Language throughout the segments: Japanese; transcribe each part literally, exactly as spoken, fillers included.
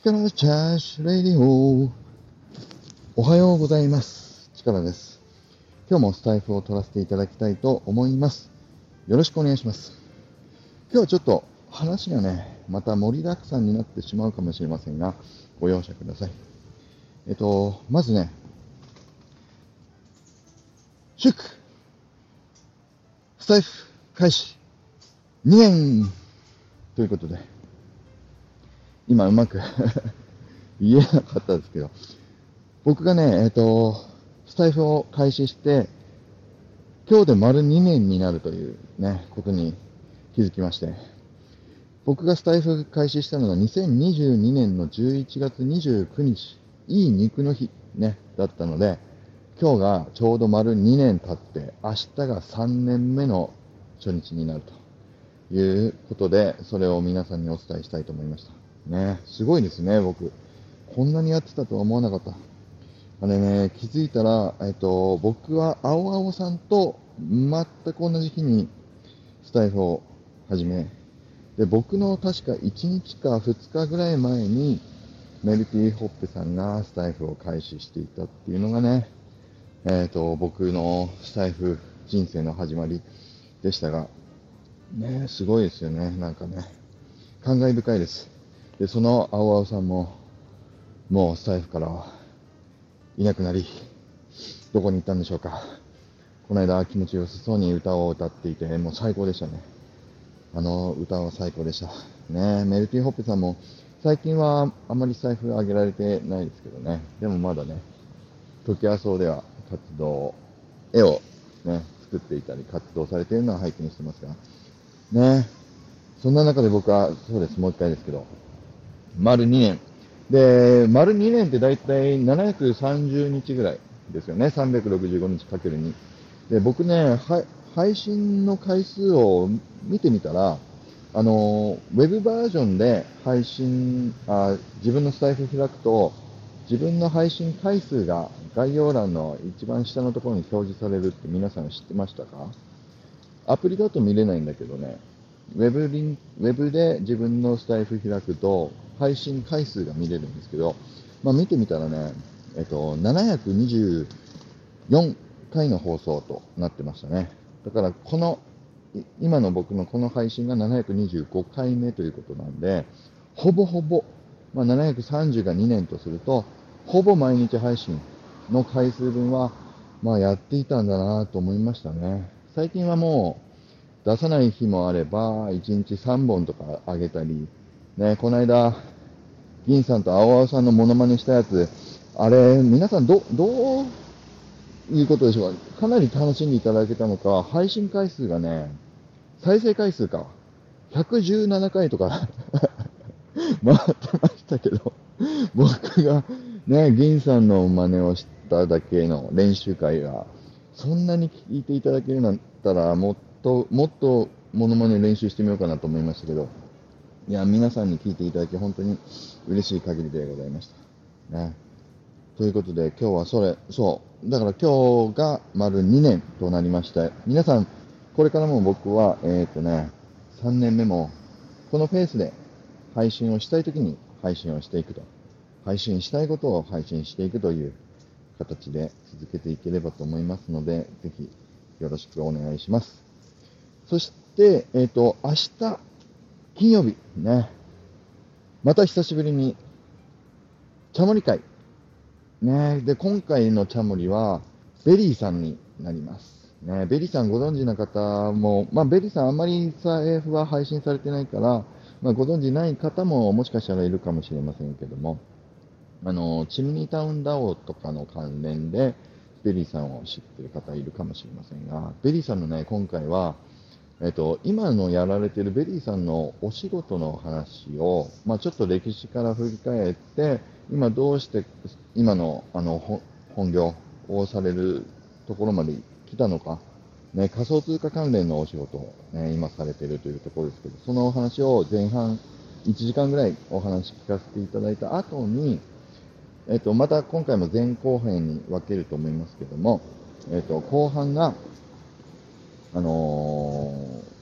力チャージレディオ。おはようございます。力です。今日もスタイフを取らせていただきたいと思います。よろしくお願いします。今日はちょっと話がね、また盛りだくさんになってしまうかもしれませんが、ご容赦ください。えっと、まずね、祝スタイフ開始にねんということで、今うまく言えなかったですけど、僕がね、えっと、スタイフを開始して、今日で丸にねんになるというね、ことに気づきまして、僕がスタイフ開始したのがにせんにじゅうにねんのじゅういちがつにじゅうくにち、いい肉の日ね、だったので、今日がちょうど丸にねん経って、明日がさんねんめの初日になるということで、それを皆さんにお伝えしたいと思いました。ね、すごいですね、僕。こんなにやってたとは思わなかった。あれね、気づいたら、えっと、僕は青々さんと全く同じ日にスタイフを始め、で、僕の確かいちにちかふつかぐらい前に、メルティーホッペさんがスタイフを開始していたっていうのがね、えっと、僕のスタイフ人生の始まりでしたが、ね、すごいですよね、なんかね、感慨深いです。で、その青々さんも、もうスタイフからはいなくなり、どこに行ったんでしょうか。この間気持ちよさそうに歌を歌っていて、もう最高でしたね。あの歌は最高でした。ね、メルティーホッペさんも最近はあまりスタイフ上げられてないですけどね。でもまだね、トキワ荘では活動、絵をね、作っていたり活動されているのは拝見してますが、ね、そんな中で僕は、そうです、もう一回ですけど、丸にねん。で、丸にねんってだいたいななひゃくさんじゅうにちぐらいですよね。さんびゃくろくじゅうごにちかけるに。で、僕ね、は配信の回数を見てみたら、あの、ウェブバージョンで配信、あ自分のスタイフ開くと、自分の配信回数が概要欄の一番下のところに表示されるって皆さん知ってましたか？アプリだと見れないんだけどね、ウェブリン、ウェブで自分のスタイフ開くと、配信回数が見れるんですけど、まあ見てみたらね、えっと、ななひゃくにじゅうよんかいの放送となってましたね。だから、この、今の僕のこの配信がななひゃくにじゅうごかいめということなんで、ほぼほぼ、まあ、ななひゃくさんじゅうがにねんとすると、ほぼ毎日配信の回数分は、まあやっていたんだなと思いましたね。最近はもう、出さない日もあれば、いちにちさんぼんとか上げたり、ね、この間、銀さんと青々さんのモノマネしたやつ、あれ、皆さんど、どういうことでしょうか。かなり楽しんでいただけたのか、配信回数がね、再生回数か、ひゃくじゅうななかいとか回ってましたけど、僕がね、銀さんの真似をしただけの練習会が、そんなに聞いていただけるんだったら、もっと、もっとモノマネ練習してみようかなと思いましたけど、いや、皆さんに聞いていただき、本当に嬉しい限りでございました。ね。ということで、今日はそれ、そう、だから今日が丸にねんとなりまして、皆さん、これからも僕は、えっとね、さんねんめも、このペースで配信をしたいときに配信をしていくと。配信したいことを配信していくという形で続けていければと思いますので、ぜひよろしくお願いします。そして、えっと、明日、金曜日、ね、また久しぶりに、チャモリ会。ね、で、今回のチャモリは、ベリーさんになります。ね、ベリーさんご存知な方も、まあ、ベリーさんあんまりスタイフは配信されてないから、まあ、ご存知ない方ももしかしたらいるかもしれませんけども、あの、チムニータウンダオとかの関連で、ベリーさんを知っている方いるかもしれませんが、ベリーさんのね、今回は、えっと、今のやられているベリーさんのお仕事の話を、まあ、ちょっと歴史から振り返って、今どうして今のあの本業をされるところまで来たのか、ね、仮想通貨関連のお仕事を、ね、今されているというところですけど、そのお話を前半いちじかんぐらいお話聞かせていただいた後に、えっと、また今回も前後編に分けると思いますけども、えっと、後半が、あの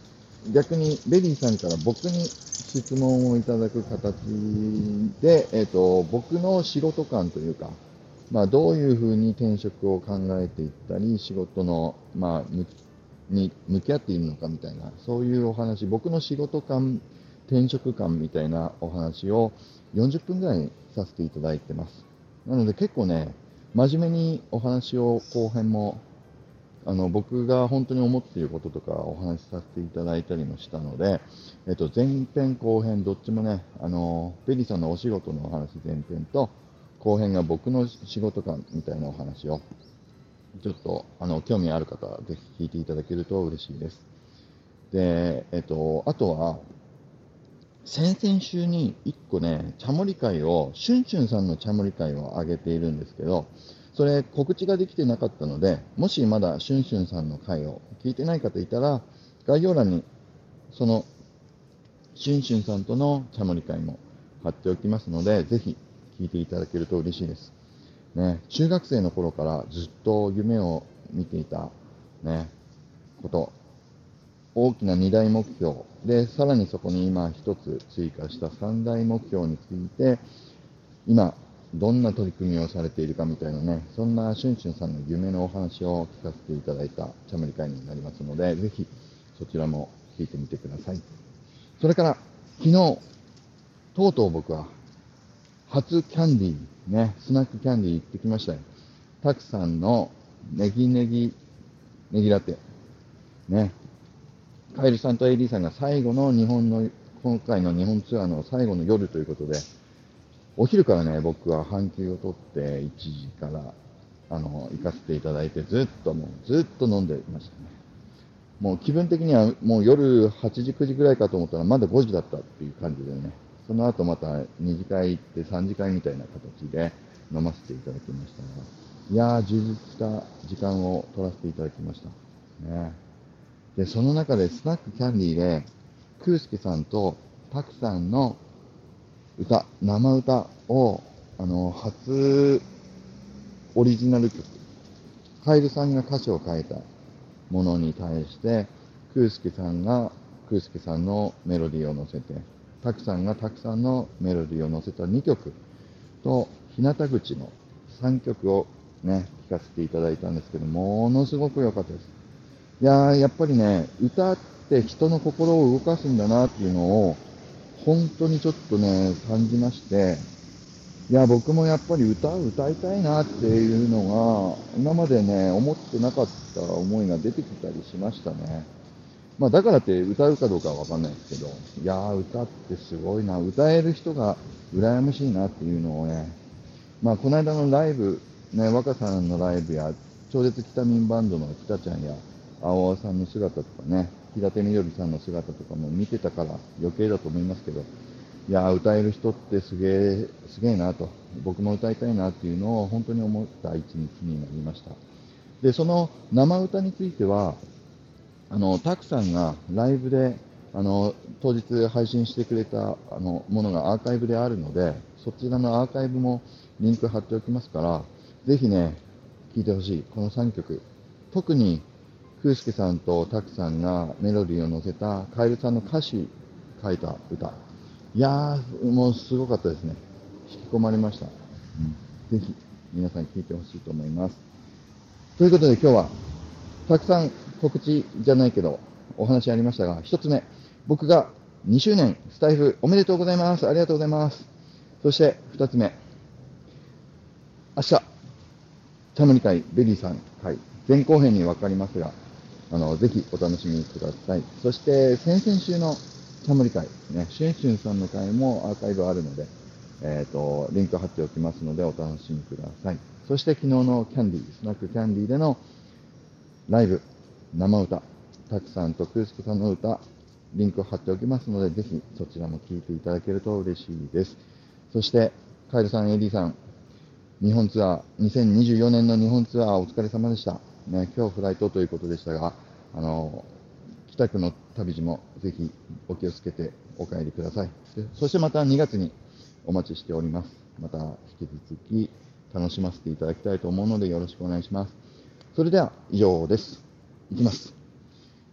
逆にベリーさんから僕に質問をいただく形で、えっと、僕の仕事観というか、まあ、どういうふうに転職を考えていったり、仕事の、まあ、むに向き合っているのかみたいな、そういうお話、僕の仕事観、転職観みたいなお話をよんじゅっぷんぐらいさせていただいてます。なので結構ね、真面目にお話を後編も、あの僕が本当に思っていることとかお話しさせていただいたりもしたので、えっと、前編後編どっちもね、あのベリーさんのお仕事のお話前編と後編が僕の仕事観みたいなお話をちょっとあの興味ある方はぜひ聞いていただけると嬉しいです。で、えっと、あとは先々週にいっこね、チャモリ会を、シュンシュンさんのチャモリ会を上げているんですけど、それ告知ができてなかったので、もしまだシュンシュンさんの回を聞いてない方いたら、概要欄にそのシュンシュンさんとのチャモリ会も貼っておきますので、ぜひ聞いていただけると嬉しいです。ね、中学生の頃からずっと夢を見ていた、ね、こと、大きなに大目標で、さらにそこに今一つ追加したさん大目標について、今どんな取り組みをされているかみたいなね、そんなシュンシュンさんの夢のお話を聞かせていただいたチャムリ会になりますので、ぜひそちらも聞いてみてください。それから昨日、とうとう僕は初キャンディー、ね、スナックキャンディー行ってきましたよ。たくさんのネギネギ、ネギラテ、ね、カエルさんとエイリーさんが最後の日本の、今回の日本ツアーの最後の夜ということで、お昼からね、僕は半休を取っていちじからあの行かせていただいて、ずっともうずっと飲んでいましたね。もう気分的にはもう夜はちじくじぐらいかと思ったらまだごじだったっていう感じでね、その後またに次会行ってさん次会みたいな形で飲ませていただきましたが、いやー充実した時間を取らせていただきましたね。で、その中でスナックキャンディーで、クースケさんとタクさんの歌、生歌を、あの、初オリジナル曲、カエルさんが歌詞を書いたものに対して、クースケさんがクースケさんのメロディーを乗せて、タクさんがタクさんのメロディーを乗せたにきょくと、日向口のさんきょくをね、聴かせていただいたんですけど、ものすごく良かったです。いやー、やっぱりね、歌って人の心を動かすんだなっていうのを、本当にちょっとね、感じまして、いや、僕もやっぱり歌を歌いたいなっていうのが、今までね、思ってなかった思いが出てきたりしましたね。まあ、だからって歌うかどうかはわかんないですけど、いやー、歌ってすごいな、歌える人が羨ましいなっていうのをね、まあ、この間のライブ、ね、若さんのライブや、超絶北民バンドの北ちゃんや、青尾さんの姿とかね、平手みどりさんの姿とかも見てたから余計だと思いますけど、いやー、歌える人ってすげえ、すげえなと、僕も歌いたいなっていうのを本当に思った一日になりました。で、その生歌については、あの、たくさんがライブで、あの、当日配信してくれたあのものがアーカイブであるので、そちらのアーカイブもリンク貼っておきますから、ぜひね、聴いてほしい。このさんきょく。特に、クースケさんとタクさんがメロディーを乗せたカエルさんの歌詞書いた歌。いやー、もうすごかったですね。引き込まれました。うん、ぜひ、皆さん聴いてほしいと思います。ということで今日は、たくさん告知じゃないけど、お話ありましたが、一つ目、僕がにしゅうねんスタイフおめでとうございます。ありがとうございます。そして二つ目、明日、チャムリ会ベリーさん会、前後編に分かりますが、あの、ぜひお楽しみください。そして、先々週のチャムリ会、ね、シュンシュンさんの会もアーカイブあるので、えっと、リンク貼っておきますので、お楽しみください。そして、昨日のキャンディー、スナックキャンディーでのライブ、生歌、たくさんとクースケさんの歌、リンクを貼っておきますので、ぜひそちらも聞いていただけると嬉しいです。そして、カエルさん、エディさん、日本ツアー、にせんにじゅうよねんの日本ツアーお疲れ様でした。ね、今日フライトということでしたが、あの、帰宅の旅路もぜひお気をつけてお帰りください。そしてまたにがつにお待ちしております。また引き続き楽しませていただきたいと思うのでよろしくお願いします。それでは以上です。いきます。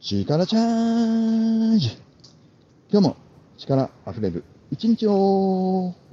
力チャージ。今日も力あふれる一日を。